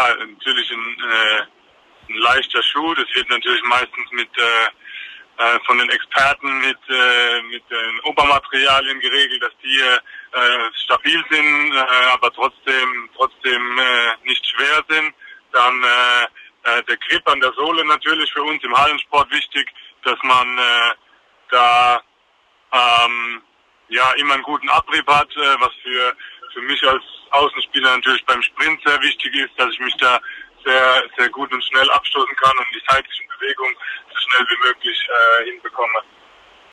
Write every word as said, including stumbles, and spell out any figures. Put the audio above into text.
ja, natürlich ein, äh, ein leichter Schuh. Das wird natürlich meistens mit äh, äh, von den Experten mit äh, mit den Obermaterialien geregelt, dass die äh, stabil sind, äh, aber trotzdem trotzdem äh, nicht schwer sind. Dann äh, äh, der Grip an der Sohle natürlich für uns im Hallensport wichtig, dass man äh, da ähm, ja immer einen guten Abrieb hat, äh, was für für mich als Außenspieler natürlich beim Sprint sehr wichtig ist, dass ich mich da sehr sehr gut und schnell abstoßen kann und die seitlichen Bewegungen so schnell wie möglich äh, hinbekomme.